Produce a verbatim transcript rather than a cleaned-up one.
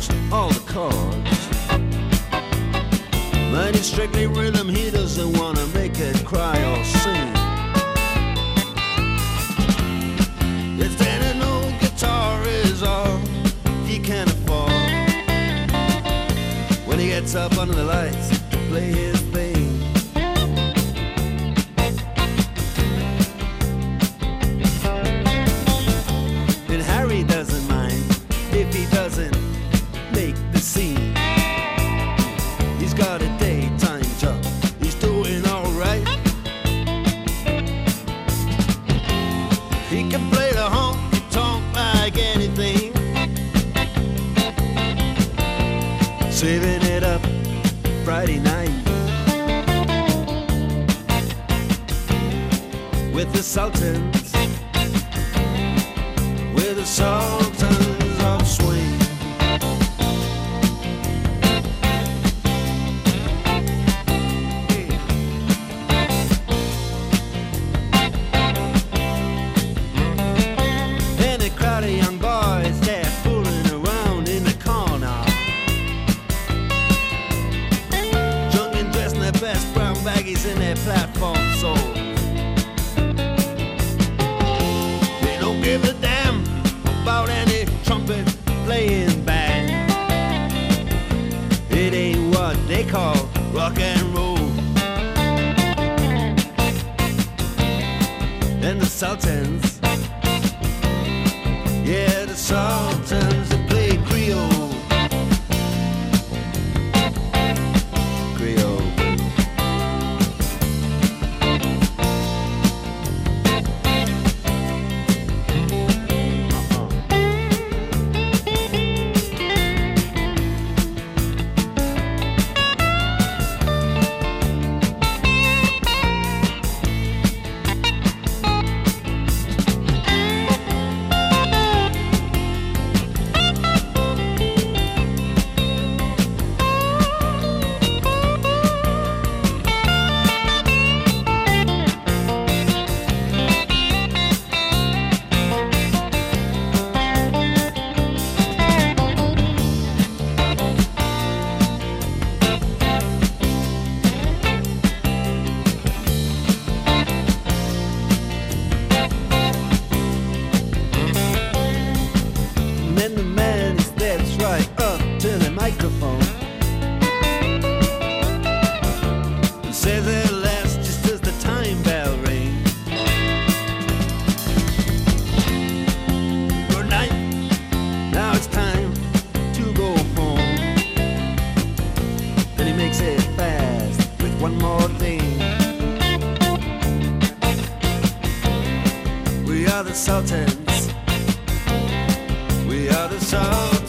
knows all the chords. But it's strictly rhythm, he doesn't want to make it cry or sing. If then an old guitar is all he can afford, when he gets up under the lights to play his thing. And Harry doesn't mind if he doesn't make the scene. He's got a daytime job, he's doing alright. He can play the honky-tonk like anything, saving it up Friday night with the Sultans, with the Sultans of Swing. And a crowd of young boys, they're fooling around in the corner, drunk and dressed in their best brown baggies in their platform soles. They don't give a damn about any trumpet playing band. It ain't what they call rock and roll. And the Sultans, yeah, the Sultans, they play Creole. Creole. And then the man steps right up to the microphone and says at last, just as the time bell rings, good night, now it's time to go home. Then he makes it fast with one more thing. We are the Sultans, we are the Sultans.